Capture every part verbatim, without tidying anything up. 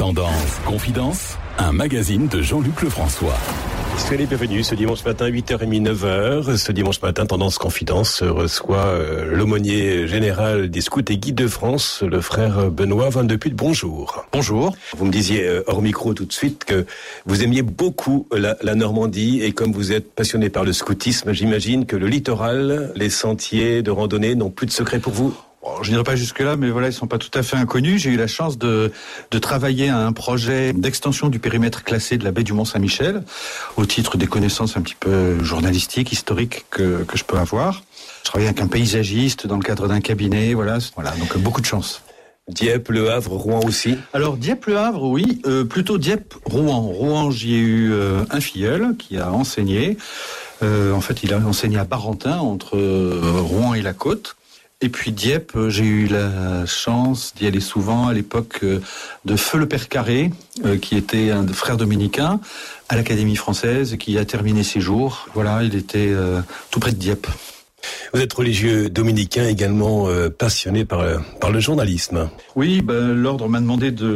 Tendance Confidence, un magazine de Jean-Luc Lefrançois. Soyez les bienvenus ce dimanche matin, huit heures trente, neuf heures. Ce dimanche matin, Tendance Confidence reçoit euh, l'aumônier général des scouts et guides de France, le frère Benoît Van de Putte. Bonjour. Bonjour. Vous me disiez euh, hors micro tout de suite que vous aimiez beaucoup la, la Normandie, et comme vous êtes passionné par le scoutisme, j'imagine que le littoral, les sentiers de randonnée n'ont plus de secret pour vous. Je n'irai pas jusque-là, mais voilà, ils sont pas tout à fait inconnus. J'ai eu la chance de, de travailler à un projet d'extension du périmètre classé de la baie du Mont-Saint-Michel, au titre des connaissances un petit peu journalistiques, historiques que, que je peux avoir. Je travaillais avec un paysagiste dans le cadre d'un cabinet, voilà, voilà, donc beaucoup de chance. Dieppe, Le Havre, Rouen aussi. Alors Dieppe, Le Havre, oui, euh, plutôt Dieppe, Rouen. Rouen, j'y ai eu euh, un filleul qui a enseigné. Euh, en fait, il a enseigné à Barentin, entre euh, Rouen et la côte. Et puis Dieppe, j'ai eu la chance d'y aller souvent à l'époque de Feu le Père Carré, qui était un frère dominicain à l'Académie française, qui a terminé ses jours. Voilà, il était tout près de Dieppe. Vous êtes religieux dominicain, également passionné par, par le journalisme. Oui, ben, l'ordre m'a demandé de...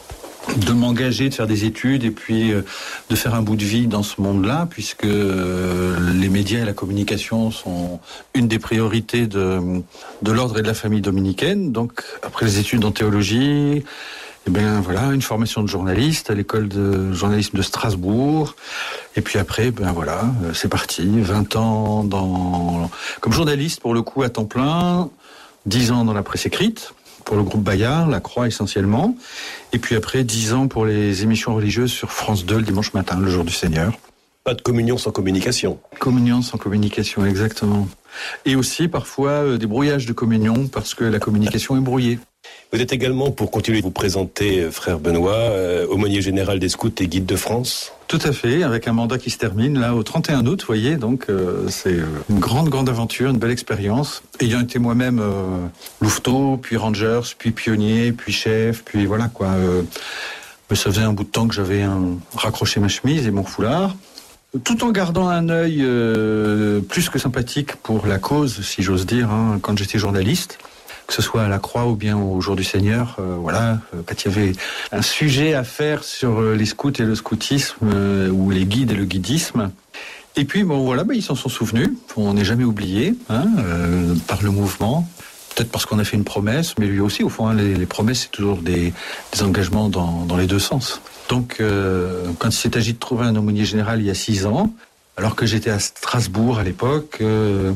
de m'engager, de faire des études et puis euh, de faire un bout de vie dans ce monde-là, puisque euh, les médias et la communication sont une des priorités de, de l'ordre et de la famille dominicaine. Donc, après les études en théologie, eh bien voilà, une formation de journaliste à l'école de journalisme de Strasbourg. Et puis après, ben voilà, euh, c'est parti. vingt ans dans, comme journaliste pour le coup à temps plein, dix ans dans la presse écrite, pour le groupe Bayard, La Croix essentiellement, et puis après dix ans pour les émissions religieuses sur France deux le dimanche matin, le jour du Seigneur. Pas de communion sans communication. Communion sans communication, exactement. Et aussi parfois euh, des brouillages de communion parce que la communication est brouillée. Vous êtes également, pour continuer de vous présenter, frère Benoît, euh, aumônier général des scouts et guides de France. Tout à fait, avec un mandat qui se termine là au trente et un août, vous voyez, donc euh, c'est une grande, grande aventure, une belle expérience. Ayant été moi-même euh, louveteau, puis rangers, puis pionnier, puis chef, puis voilà quoi. Euh, mais ça faisait un bout de temps que j'avais un, raccroché ma chemise et mon foulard, tout en gardant un œil euh, plus que sympathique pour la cause, si j'ose dire, hein, quand j'étais journaliste. Que ce soit à la Croix ou bien au Jour du Seigneur, euh, voilà, euh, quand il y avait un sujet à faire sur euh, les scouts et le scoutisme, euh, ou les guides et le guidisme. Et puis, bon, voilà, bah, ils s'en sont souvenus, on n'est jamais oublié, hein, euh, par le mouvement. Peut-être parce qu'on a fait une promesse, mais lui aussi, au fond, hein, les, les promesses, c'est toujours des, des engagements dans, dans les deux sens. Donc, euh, quand il s'est agi de trouver un aumônier général il y a six ans, alors que j'étais à Strasbourg à l'époque, euh,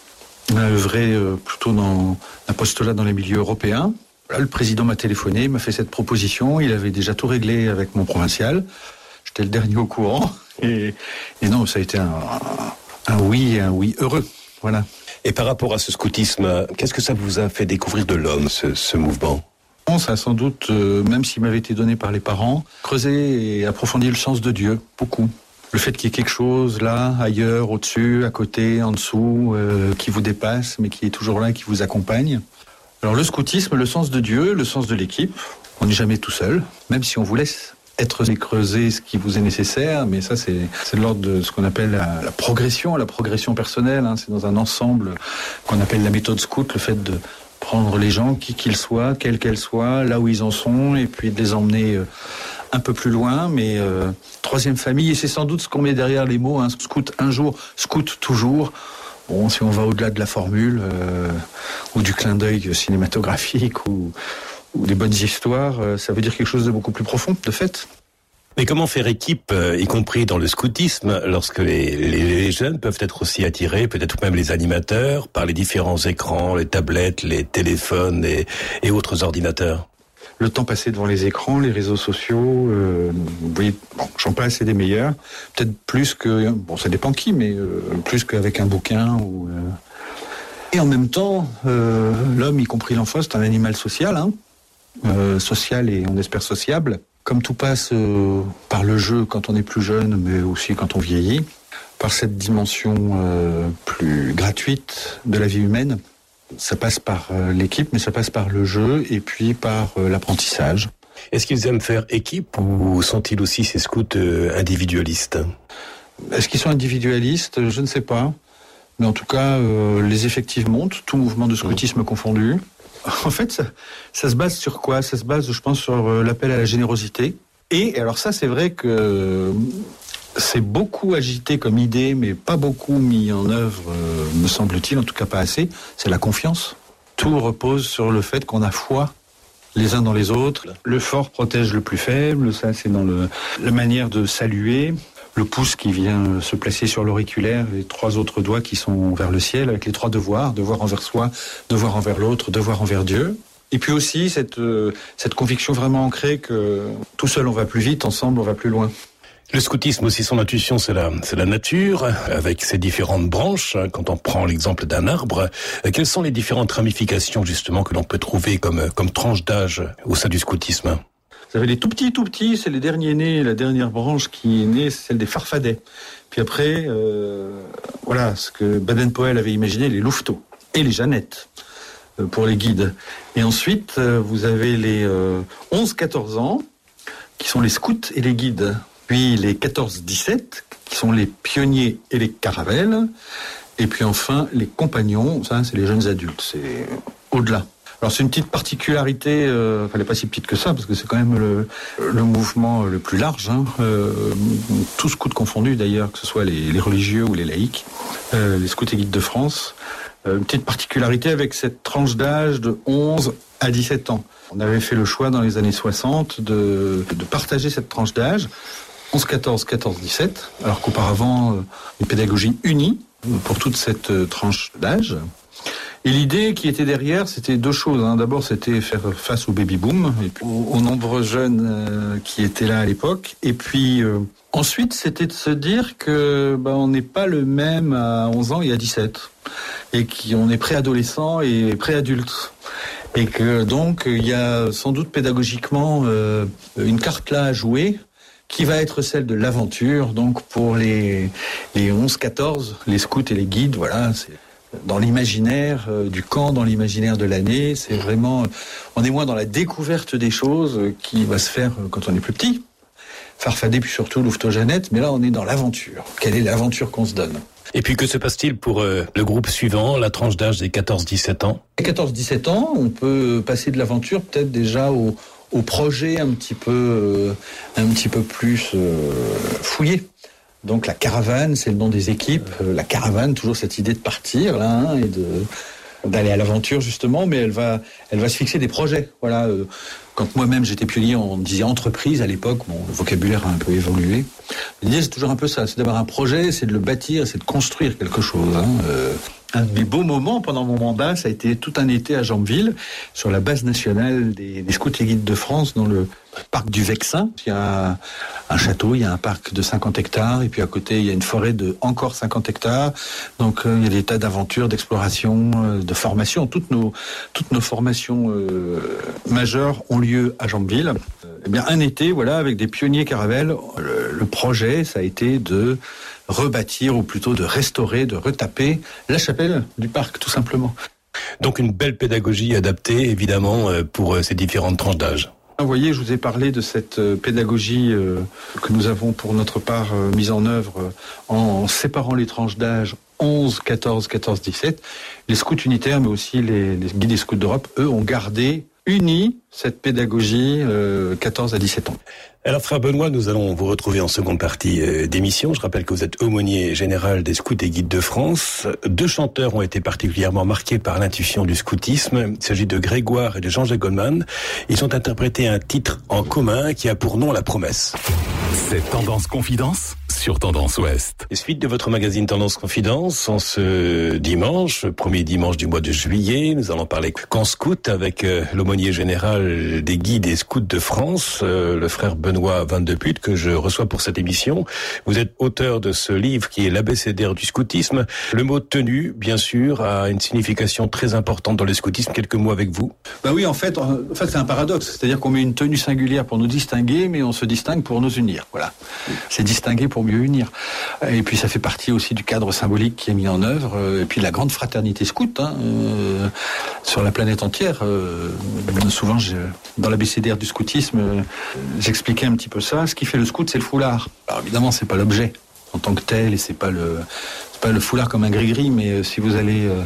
on a œuvré euh, plutôt dans l'apostolat dans les milieux européens. Là, le président m'a téléphoné, il m'a fait cette proposition. Il avait déjà tout réglé avec mon provincial. J'étais le dernier au courant. Et, et non, ça a été un, un oui, un oui heureux. Voilà. Et par rapport à ce scoutisme, qu'est-ce que ça vous a fait découvrir de l'homme, ce, ce mouvement ? Ça a sans doute, euh, même s'il m'avait été donné par les parents, creusé et approfondi le sens de Dieu, beaucoup. Le fait qu'il y ait quelque chose là, ailleurs, au-dessus, à côté, en dessous, euh, qui vous dépasse, mais qui est toujours là, qui vous accompagne. Alors le scoutisme, le sens de Dieu, le sens de l'équipe, on n'est jamais tout seul, même si on vous laisse être et creuser ce qui vous est nécessaire, mais ça c'est, c'est de l'ordre de ce qu'on appelle la, la progression, la progression personnelle, hein, c'est dans un ensemble qu'on appelle la méthode scout, le fait de prendre les gens, qui qu'ils soient, quels qu'elles soient, là où ils en sont, et puis de les emmener euh, un peu plus loin, mais euh, troisième famille, et c'est sans doute ce qu'on met derrière les mots, hein, scout un jour, scout toujours. Bon, si on va au-delà de la formule, euh, ou du clin d'œil cinématographique, ou, ou des bonnes histoires, euh, ça veut dire quelque chose de beaucoup plus profond, de fait. Mais comment faire équipe, euh, y compris dans le scoutisme, lorsque les, les, les jeunes peuvent être aussi attirés, peut-être même les animateurs, par les différents écrans, les tablettes, les téléphones et, et autres ordinateurs ? Le temps passé devant les écrans, les réseaux sociaux, euh, vous voyez, bon, j'en passe et des meilleurs. Peut-être plus que, bon, ça dépend qui, mais euh, plus qu'avec un bouquin. Ou, euh... Et en même temps, euh, l'homme, y compris l'enfant, c'est un animal social, hein, euh, social et on espère sociable. Comme tout passe euh, par le jeu quand on est plus jeune, mais aussi quand on vieillit, par cette dimension euh, plus gratuite de la vie humaine. Ça passe par euh, l'équipe, mais ça passe par le jeu et puis par euh, l'apprentissage. Est-ce qu'ils aiment faire équipe ou sont-ils aussi ces scouts euh, individualistes ? Est-ce qu'ils sont individualistes ? Je ne sais pas. Mais en tout cas, euh, les effectifs montent, tout mouvement de scoutisme confondu. En fait, ça, ça se base sur quoi ? Ça se base, je pense, sur l'appel à la générosité. Et alors ça, c'est vrai que c'est beaucoup agité comme idée, mais pas beaucoup mis en œuvre, euh, me semble-t-il, en tout cas pas assez. C'est la confiance. Tout repose sur le fait qu'on a foi les uns dans les autres. Le fort protège le plus faible, ça c'est dans le, la manière de saluer. Le pouce qui vient se placer sur l'auriculaire, les trois autres doigts qui sont vers le ciel, avec les trois devoirs, devoir envers soi, devoir envers l'autre, devoir envers Dieu. Et puis aussi cette, euh, cette conviction vraiment ancrée que tout seul on va plus vite, ensemble on va plus loin. Le scoutisme aussi, son intuition, c'est la, c'est la nature, avec ses différentes branches. Quand on prend l'exemple d'un arbre, quelles sont les différentes ramifications justement que l'on peut trouver comme, comme tranche d'âge au sein du scoutisme ? Vous avez les tout petits, tout petits, c'est les derniers nés, la dernière branche qui est née, c'est celle des farfadets. Puis après, euh, voilà, ce que Baden-Powell avait imaginé, les louveteaux et les jeannettes euh, pour les guides. Et ensuite, euh, vous avez les euh, onze quatorze ans, qui sont les scouts et les guides. Puis les quatorze dix-sept, qui sont les pionniers et les caravelles. Et puis enfin, les compagnons, ça c'est les jeunes adultes, c'est au-delà. Alors c'est une petite particularité, euh, enfin elle n'est pas si petite que ça, parce que c'est quand même le, le mouvement le plus large, hein, euh, tous scouts confondus d'ailleurs, que ce soit les, les religieux ou les laïcs, euh, les scouts et guides de France. Euh, une petite particularité avec cette tranche d'âge de onze à dix-sept ans. On avait fait le choix dans les années soixante de, de partager cette tranche d'âge, onze quatorze, quatorze dix-sept, alors qu'auparavant, euh, une pédagogie unie pour toute cette euh, tranche d'âge. Et l'idée qui était derrière, c'était deux choses. Hein. D'abord, c'était faire face au baby-boom, et puis aux, aux nombreux jeunes euh, qui étaient là à l'époque. Et puis, euh, ensuite, c'était de se dire que bah, on n'est pas le même à onze ans et à dix-sept. Et qu'on est préadolescent et préadulte. Et que donc, il y a sans doute pédagogiquement euh, une carte là à jouer, qui va être celle de l'aventure, donc pour les, les onze quatorze, les scouts et les guides, voilà, c'est dans l'imaginaire euh, du camp, dans l'imaginaire de l'année, c'est vraiment, on est moins dans la découverte des choses euh, qui va se faire euh, quand on est plus petit, farfadet puis surtout louveteau-jeannette, mais là on est dans l'aventure. Quelle est l'aventure qu'on se donne ? Et puis que se passe-t-il pour euh, le groupe suivant, la tranche d'âge des quatorze dix-sept ans ? À quatorze dix-sept ans, on peut passer de l'aventure peut-être déjà au, au projet un petit peu, euh, un petit peu plus euh, fouillé. Donc la caravane, c'est le nom des équipes. Euh, la caravane, toujours cette idée de partir là hein, et de d'aller à l'aventure justement, mais elle va, elle va se fixer des projets. Voilà. Euh, quand moi-même j'étais pionnier, on disait entreprise à l'époque. Bon, le vocabulaire a un peu évolué. L'idée c'est toujours un peu ça, c'est d'avoir un projet, c'est de le bâtir, c'est de construire quelque chose. Hein. Euh, un de mes beaux moments pendant mon mandat, ça a été tout un été à Jambeville, sur la base nationale des, des scouts et guides de France, dans le parc du Vexin. Il y a un château, il y a un parc de cinquante hectares, et puis à côté, il y a une forêt de encore cinquante hectares. Donc, euh, il y a des tas d'aventures, d'exploration, euh, de formation. Toutes nos, toutes nos formations euh, majeures ont lieu à Jambeville. Euh, eh bien, un été, voilà, avec des pionniers caravelles, le, le projet, ça a été de rebâtir, ou plutôt de restaurer, de retaper la chapelle du parc, tout simplement. Donc, une belle pédagogie adaptée, évidemment, pour ces différentes tranches d'âge. Vous voyez, je vous ai parlé de cette pédagogie que nous avons pour notre part mise en œuvre en séparant les tranches d'âge onze, quatorze, quatorze, dix-sept. Les scouts unitaires, mais aussi les, les guides des scouts d'Europe, eux, ont gardé unie cette pédagogie euh, quatorze à dix-sept ans. Alors, frère Benoît, nous allons vous retrouver en seconde partie euh, d'émission. Je rappelle que vous êtes aumônier général des Scouts et Guides de France. Deux chanteurs ont été particulièrement marqués par l'intuition du scoutisme. Il s'agit de Grégoire et de Jean-Jacques Goldman. Ils ont interprété un titre en commun qui a pour nom La Promesse. C'est Tendance Confidence sur Tendance Ouest. Et suite de votre magazine Tendance Confidence, en ce dimanche, premier dimanche du mois de juillet, nous allons parler qu'en scout avec euh, l'aumônier général des Guides et Scouts de France, euh, le frère Benoît Van de Putte, que je reçois pour cette émission. Vous êtes auteur de ce livre qui est l'abécédaire du scoutisme. Le mot tenue, bien sûr, a une signification très importante dans le scoutisme. Quelques mots avec vous. Ben oui, en fait, en fait, c'est un paradoxe. C'est-à-dire qu'on met une tenue singulière pour nous distinguer, mais on se distingue pour nous unir. Voilà. C'est distinguer pour mieux unir. Et puis ça fait partie aussi du cadre symbolique qui est mis en œuvre. Et puis la grande fraternité scout hein, euh, sur la planète entière. Euh, souvent, je, dans l'abécédaire du scoutisme, euh, j'expliquais un petit peu ça. Ce qui fait le scout, c'est le foulard. Alors évidemment, c'est pas l'objet en tant que tel, et c'est pas le, c'est pas le foulard comme un gris-gris, mais euh, si vous allez euh,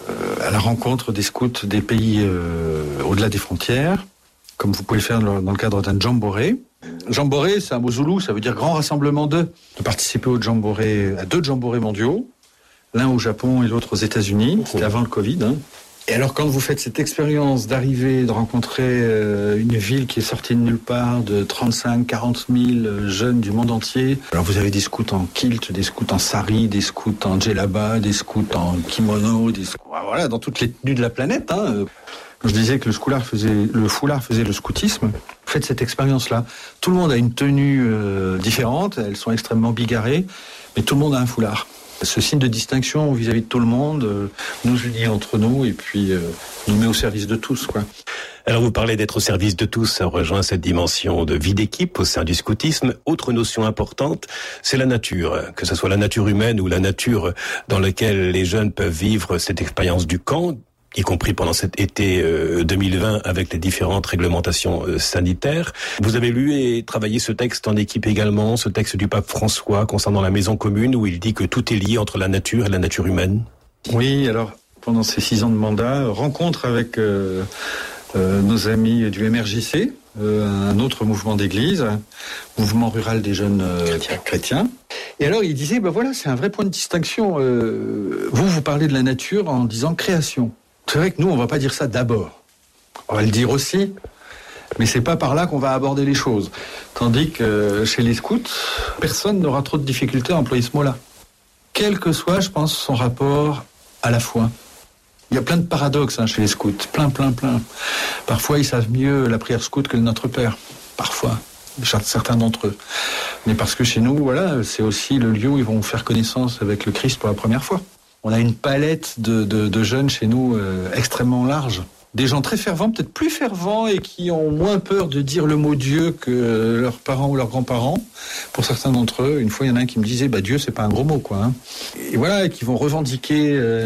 à la rencontre des scouts des pays euh, au-delà des frontières, comme vous pouvez le faire dans le cadre d'un jamboree. Jamboree, c'est un mot zoulou, ça veut dire grand rassemblement de. De participer au jamboree, à deux jamborees mondiaux, l'un au Japon et l'autre aux États-Unis, c'était avant le Covid. Hein. Et alors quand vous faites cette expérience d'arriver, de rencontrer euh, une ville qui est sortie de nulle part, de trente-cinq à quarante mille jeunes du monde entier, alors vous avez des scouts en kilt, des scouts en sari, des scouts en djellaba, des scouts en kimono, des scouts, voilà, dans toutes les tenues de la planète. Hein. Je disais que le foulard faisait le, foulard faisait le scoutisme. Faites cette expérience-là. Tout le monde a une tenue euh, différente, elles sont extrêmement bigarrées, mais tout le monde a un foulard. Ce signe de distinction vis-à-vis de tout le monde euh, nous unit entre nous et puis euh, nous met au service de tous, quoi. Alors vous parlez d'être au service de tous, ça rejoint cette dimension de vie d'équipe au sein du scoutisme. Autre notion importante, c'est la nature, que ce soit la nature humaine ou la nature dans laquelle les jeunes peuvent vivre cette expérience du camp, y compris pendant cet été euh, deux mille vingt avec les différentes réglementations euh, sanitaires. Vous avez lu et travaillé ce texte en équipe également, ce texte du pape François concernant la maison commune où il dit que tout est lié entre la nature et la nature humaine. Oui, alors pendant ces six ans de mandat, rencontre avec euh, euh, nos amis du M R J C, euh, un autre mouvement d'église, mouvement rural des jeunes euh, chrétiens. Et alors il disait, ben voilà, c'est un vrai point de distinction. Euh, vous, vous parlez de la nature en disant création. C'est vrai que nous, on va pas dire ça d'abord. On va le dire aussi, mais c'est pas par là qu'on va aborder les choses. Tandis que chez les scouts, personne n'aura trop de difficultés à employer ce mot-là. Quel que soit, je pense, son rapport à la foi. Il y a plein de paradoxes hein, chez les scouts, plein, plein, plein. Parfois, ils savent mieux la prière scout que le Notre Père. Parfois, certains d'entre eux. Mais parce que chez nous, voilà, c'est aussi le lieu où ils vont faire connaissance avec le Christ pour la première fois. On a une palette de, de, de jeunes chez nous euh, extrêmement large. Des gens très fervents, peut-être plus fervents et qui ont moins peur de dire le mot Dieu que leurs parents ou leurs grands-parents. Pour certains d'entre eux, une fois, il y en a un qui me disait bah, « Dieu, c'est pas un gros mot, quoi. Hein. » Et voilà, qui vont revendiquer euh,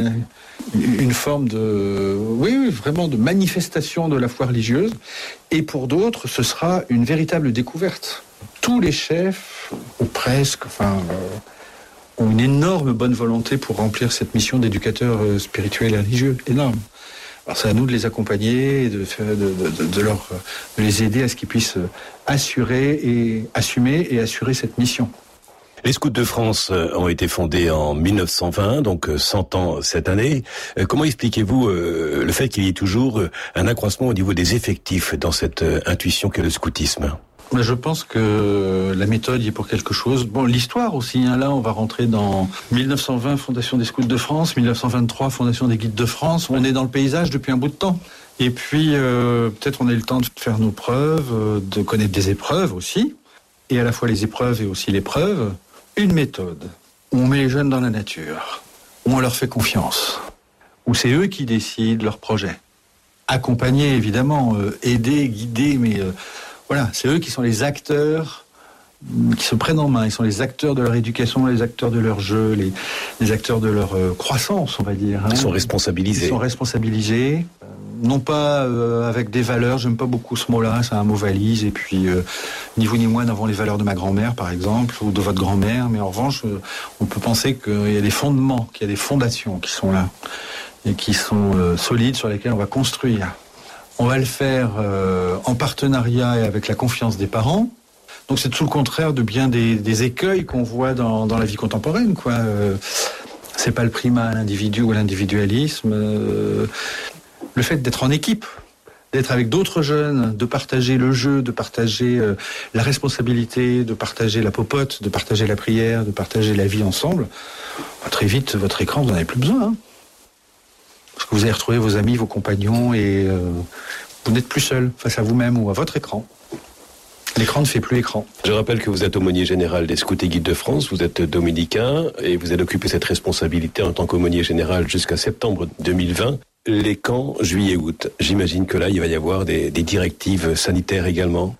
une forme de, oui, oui, vraiment de manifestation de la foi religieuse. Et pour d'autres, ce sera une véritable découverte. Tous les chefs, ou presque, enfin... Euh, ont une énorme bonne volonté pour remplir cette mission d'éducateur spirituel et religieux, énorme. Alors c'est à nous de les accompagner, et de, faire, de, de, de, leur, de les aider à ce qu'ils puissent assurer et assumer et assurer cette mission. Les Scouts de France ont été fondés en mille neuf cent vingt, donc cent ans cette année. Comment expliquez-vous le fait qu'il y ait toujours un accroissement au niveau des effectifs dans cette intuition qu'est le scoutisme ? Je pense que la méthode y est pour quelque chose. Bon, l'histoire aussi, hein, là on va rentrer dans mille neuf cent vingt, Fondation des Scouts de France, mille neuf cent vingt-trois, Fondation des Guides de France. On est dans le paysage depuis un bout de temps. Et puis, euh, peut-être on a eu le temps de faire nos preuves, de connaître des épreuves aussi, et à la fois les épreuves et aussi l'épreuve. Une méthode où on met les jeunes dans la nature, où on leur fait confiance, où c'est eux qui décident leur projet. Accompagner, évidemment, euh, aider, guider, mais... Euh, Voilà, c'est eux qui sont les acteurs, qui se prennent en main. Ils sont les acteurs de leur éducation, les acteurs de leur jeu, les, les acteurs de leur euh, croissance, on va dire. Hein. Ils sont responsabilisés. Ils sont responsabilisés, euh, non pas euh, avec des valeurs. J'aime pas beaucoup ce mot-là, c'est un mot valise. Et puis, euh, ni vous ni moi n'avons les valeurs de ma grand-mère, par exemple, ou de votre grand-mère. Mais en revanche, euh, on peut penser qu'il y a des fondements, qu'il y a des fondations qui sont là et qui sont euh, solides, sur lesquelles on va construire. On va le faire euh, en partenariat et avec la confiance des parents. Donc c'est tout le contraire de bien des, des écueils qu'on voit dans, dans la vie contemporaine, quoi. Euh, c'est pas le primat à l'individu ou à l'individualisme. Euh, le fait d'être en équipe, d'être avec d'autres jeunes, de partager le jeu, de partager euh, la responsabilité, de partager la popote, de partager la prière, de partager la vie ensemble. Bah, très vite, votre écran, vous n'en avez plus besoin, hein. Parce que vous allez retrouver vos amis, vos compagnons, et euh, vous n'êtes plus seul face à vous-même ou à votre écran. L'écran ne fait plus écran. Je rappelle que vous êtes aumônier général des Scouts et Guides de France, vous êtes dominicain, et vous avez occupé cette responsabilité en tant qu'aumônier général jusqu'à septembre deux mille vingt. Les camps juillet-août, j'imagine que là, il va y avoir des, des directives sanitaires également.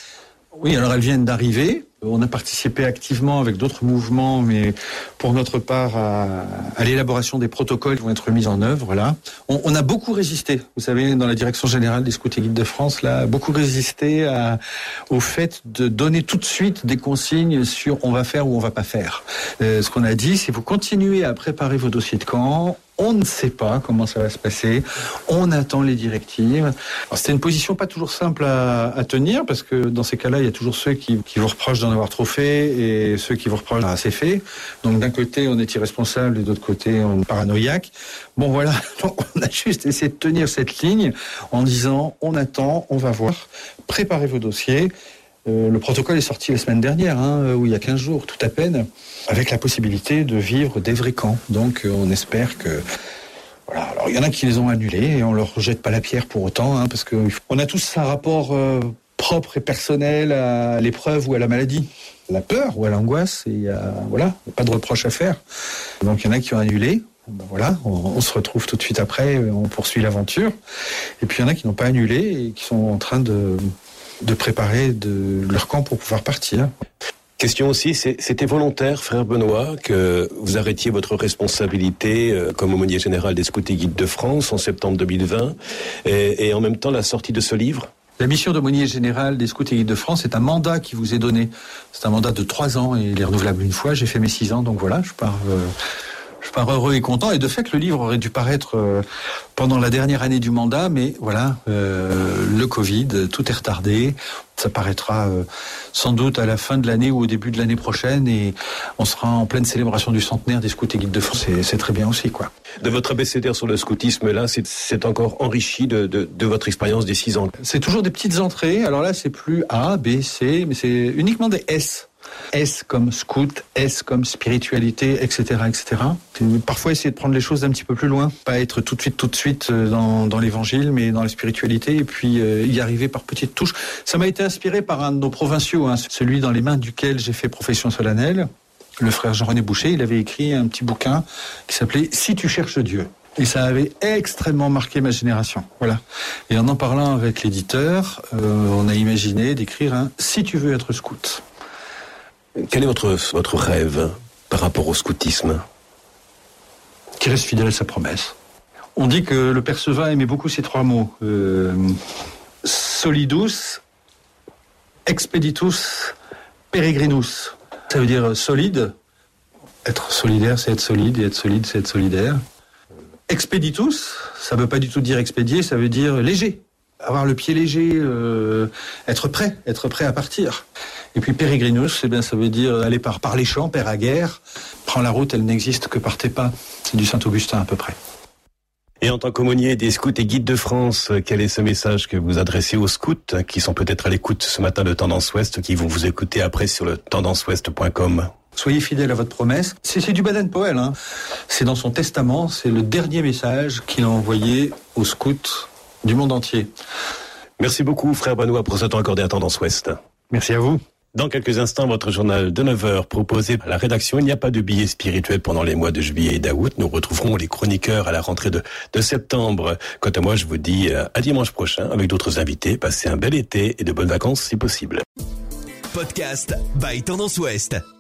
Oui, alors elles viennent d'arriver. On a participé activement avec d'autres mouvements, mais pour notre part, à, à l'élaboration des protocoles qui vont être mis en œuvre. Là, on, on a beaucoup résisté. Vous savez, dans la direction générale des Scouts et Guides de France, là, beaucoup résisté à, au fait de donner tout de suite des consignes sur on va faire ou on va pas faire. Euh, ce qu'on a dit, c'est vous continuez à préparer vos dossiers de camp. On ne sait pas comment ça va se passer. On attend les directives. Alors, c'était une position pas toujours simple à, à tenir parce que dans ces cas-là, il y a toujours ceux qui, qui vous reprochent d'en avoir trop fait et ceux qui vous reprochent d'en avoir assez fait. Donc d'un côté, on est irresponsable et de l'autre côté, on est paranoïaque. Bon voilà, donc, on a juste essayé de tenir cette ligne en disant on attend, on va voir. Préparez vos dossiers. Euh, le protocole est sorti la semaine dernière, hein, où il y a quinze jours, tout à peine, avec la possibilité de vivre des vrais camps. Donc euh, on espère que... Voilà. Alors il y en a qui les ont annulés et on leur jette pas la pierre pour autant, hein, parce qu'on a tous un rapport euh, propre et personnel à l'épreuve ou à la maladie. La peur ou à l'angoisse, et il y a, voilà, pas de reproche à faire. Donc il y en a qui ont annulé. Ben voilà, on, on se retrouve tout de suite après, on poursuit l'aventure. Et puis il y en a qui n'ont pas annulé et qui sont en train de... de préparer de leur camp pour pouvoir partir. Question aussi, c'est, c'était volontaire, frère Benoît, que vous arrêtiez votre responsabilité euh, comme aumônier général des Scouts et Guides de France en septembre deux mille vingt, et, et en même temps la sortie de ce livre? La mission d'aumônier général des Scouts et Guides de France est un mandat qui vous est donné. C'est un mandat de trois ans et il est renouvelable une fois. J'ai fait mes six ans, donc voilà, je pars... Euh Je pars heureux et content. Et de fait, le livre aurait dû paraître euh, pendant la dernière année du mandat, mais voilà, euh, le Covid, tout est retardé. Ça paraîtra euh, sans doute à la fin de l'année ou au début de l'année prochaine, et on sera en pleine célébration du centenaire des Scouts et Guides de France. C'est, c'est très bien aussi, quoi. De votre abécédaire sur le scoutisme, là, c'est, c'est encore enrichi de, de, de votre expérience des six ans. C'est toujours des petites entrées. Alors là, c'est plus A, B, C, mais c'est uniquement des S. S comme scout, S comme spiritualité, et cetera, et cetera. Parfois essayer de prendre les choses d'un petit peu plus loin, pas être tout de suite, tout de suite dans, dans l'évangile, mais dans la spiritualité, et puis euh, y arriver par petites touches. Ça m'a été inspiré par un de nos provinciaux, hein, celui dans les mains duquel j'ai fait profession solennelle, le frère Jean-René Boucher. Il avait écrit un petit bouquin qui s'appelait « Si tu cherches Dieu ». Et ça avait extrêmement marqué ma génération. Voilà. Et en en parlant avec l'éditeur, euh, on a imaginé d'écrire un « Si tu veux être scout ». Quel est votre, votre rêve par rapport au scoutisme? Qu'il reste fidèle à sa promesse. On dit que le père Sevin aimait beaucoup ces trois mots. Euh, solidus, expeditus, peregrinus. Ça veut dire solide. Être solidaire, c'est être solide, et être solide, c'est être solidaire. Expeditus, ça ne veut pas du tout dire expédier, ça veut dire léger. Avoir le pied léger, euh, être prêt, être prêt à partir. Et puis Peregrinus, eh bien, ça veut dire aller par, par les champs, père à guerre. Prends la route, elle n'existe que par tes pas. C'est du Saint-Augustin à peu près. Et en tant qu'aumônier des Scouts et Guides de France, quel est ce message que vous adressez aux scouts qui sont peut-être à l'écoute ce matin de Tendance Ouest, qui vont vous écouter après sur le tendance ouest point com? Soyez fidèles à votre promesse. C'est, c'est du Baden-Powell, hein. C'est dans son testament, c'est le dernier message qu'il a envoyé aux scouts du monde entier. Merci beaucoup, frère Benoît, pour ce temps accordé à Tendance Ouest. Merci à vous. Dans quelques instants, votre journal de neuf heures proposé par la rédaction. Il n'y a pas de billets spirituels pendant les mois de juillet et d'août. Nous retrouverons les chroniqueurs à la rentrée de, de septembre. Quant à moi, je vous dis à dimanche prochain avec d'autres invités. Passez un bel été et de bonnes vacances si possible. Podcast by Tendance Ouest.